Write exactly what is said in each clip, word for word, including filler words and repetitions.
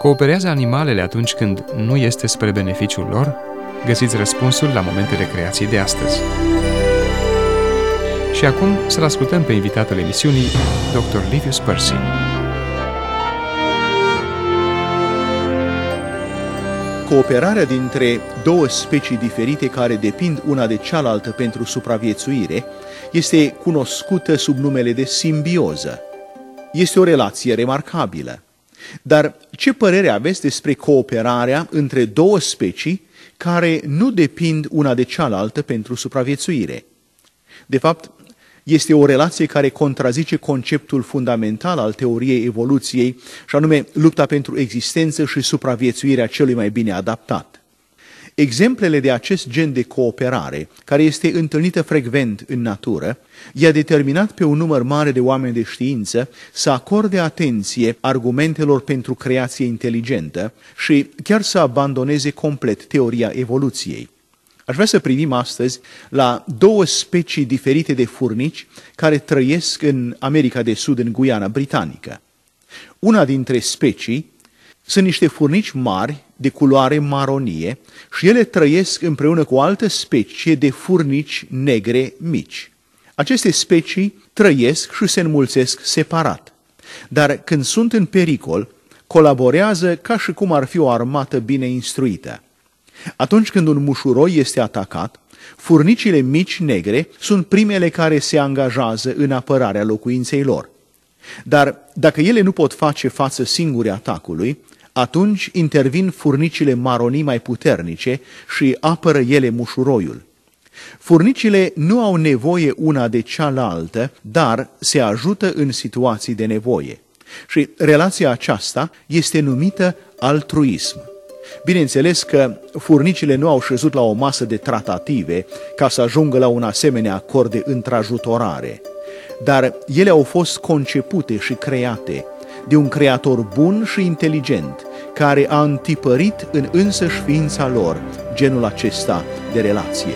Cooperează animalele atunci când nu este spre beneficiul lor? Găsiți răspunsul la momentele creației de astăzi. Și acum să-l ascultăm pe invitatul emisiunii, doctor Livius Percy. Cooperarea dintre două specii diferite care depind una de cealaltă pentru supraviețuire este cunoscută sub numele de simbioză. Este o relație remarcabilă. Dar ce părere aveți despre cooperarea între două specii care nu depind una de cealaltă pentru supraviețuire? De fapt, este o relație care contrazice conceptul fundamental al teoriei evoluției, și anume lupta pentru existență și supraviețuirea celui mai bine adaptat. Exemplele de acest gen de cooperare, care este întâlnită frecvent în natură, i-a determinat pe un număr mare de oameni de știință să acorde atenție argumentelor pentru creație inteligentă și chiar să abandoneze complet teoria evoluției. Aș vrea să privim astăzi la două specii diferite de furnici care trăiesc în America de Sud, în Guiana Britanică. Una dintre specii sunt niște furnici mari de culoare maronie și ele trăiesc împreună cu o altă specie de furnici negre mici. Aceste specii trăiesc și se înmulțesc separat, dar când sunt în pericol, colaborează ca și cum ar fi o armată bine instruită. Atunci când un mușuroi este atacat, furnicile mici negre sunt primele care se angajează în apărarea locuinței lor. Dar dacă ele nu pot face față singure atacului, atunci intervin furnicile maronii mai puternice și apără ele mușuroiul. Furnicile nu au nevoie una de cealaltă, dar se ajută în situații de nevoie. Și relația aceasta este numită altruism. Bineînțeles că furnicile nu au șezut la o masă de tratative ca să ajungă la un asemenea acord de întrajutorare, dar ele au fost concepute și create de un creator bun și inteligent, care a întipărit în însăși ființa lor genul acesta de relație.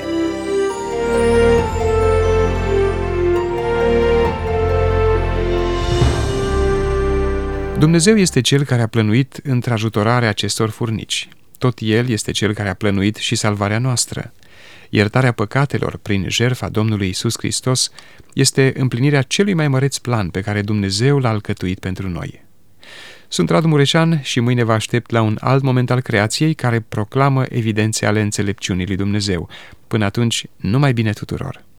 Dumnezeu este Cel care a plănuit întrajutorarea acestor furnici. Tot El este Cel care a plănuit și salvarea noastră. Iertarea păcatelor prin jertfa Domnului Iisus Hristos este împlinirea celui mai măreț plan pe care Dumnezeu l-a alcătuit pentru noi. Sunt Radu Mureșan și mâine vă aștept la un alt moment al creației care proclamă evidențe ale înțelepciunii lui Dumnezeu. Până atunci, numai bine tuturor!